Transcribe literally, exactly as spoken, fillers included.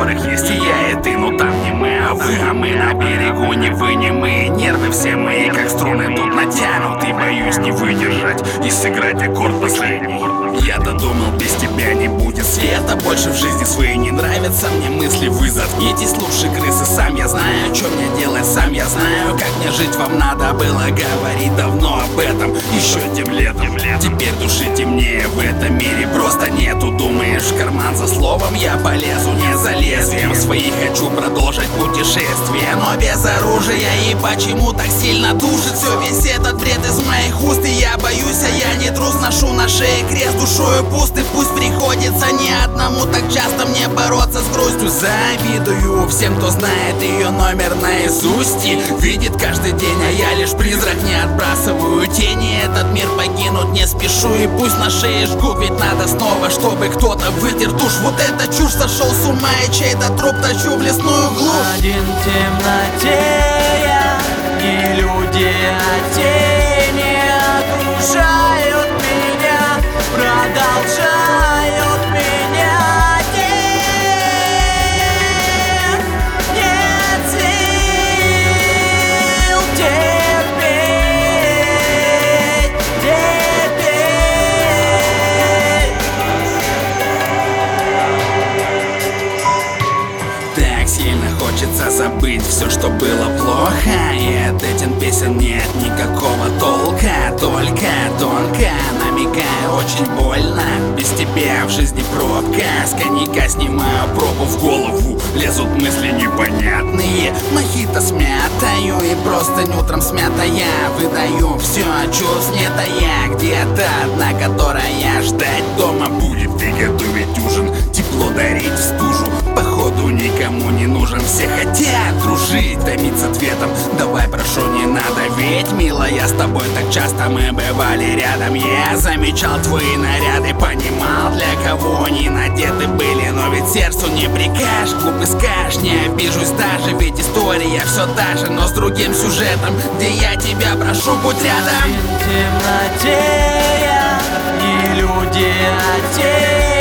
которых есть и я, и ты. Но там не мы, а вы, а мы на берегу не вы, не мы. Нервы все мои, как струны тут натянуты. Боюсь не выдержать и сыграть аккорд последний. Я-то думал, без тебя не будет света больше в жизни своей. Не нравятся мне мысли, вы заткнитесь лучше, крысы. Сам я знаю, что мне делать, сам я знаю, как мне жить. Вам надо было говорить давно об этом, еще тем летом. Теперь души темнее в этом мире просто нету. Думаешь, в карман за словом я полезу, не за лезвием своих. Хочу продолжить путешествие, но без оружия. И почему так сильно душит все весь этот бред из моих уст? И я боюсь, а я не трус, ношу на шее крест. Душою пусты, пусть приходится не одному так часто мне бороться с грустью. Завидую всем, кто знает ее номер наизусть и видит каждый день, а я лишь призрак, не отбрасываю тени. Этот мир покинуть не спешу, и пусть на шее жгут, ведь надо снова, чтобы кто-то вытер тушь. Вот эта чушь, сошел с ума, и чей-то труп тащу в лесную глушь. Один в темноте я, и люди от тени окружают меня, продолжают меня. Нет, нет сил терпеть, терпеть. Так сильно хочется забыть все, что было плохо, и от этих песен нет никакого толка. Только тонко намекаю, очень больно. Без тебя в жизни пробка, с коньяка снимаю пробу в голову. Лезут мысли непонятные, мохито смятаю, и просто утром смятая выдаю все, чувств нетая. Где-то одна, которая ждать дома будет и готовить ужин, тепло дарить в стужу. Походу никому не нужен, все хотят дружить, томиться ответом. Давай, прошу, не надо, ведь, милая, с тобой так часто мы бывали рядом. Я замечал твои наряды, понимал, для кого они надеты были. Но ведь сердцу не прикажешь, глупый скажешь, не обижусь даже. Ведь история все та же, но с другим сюжетом, где я тебя прошу, будь рядом. В темноте я, и люди от тени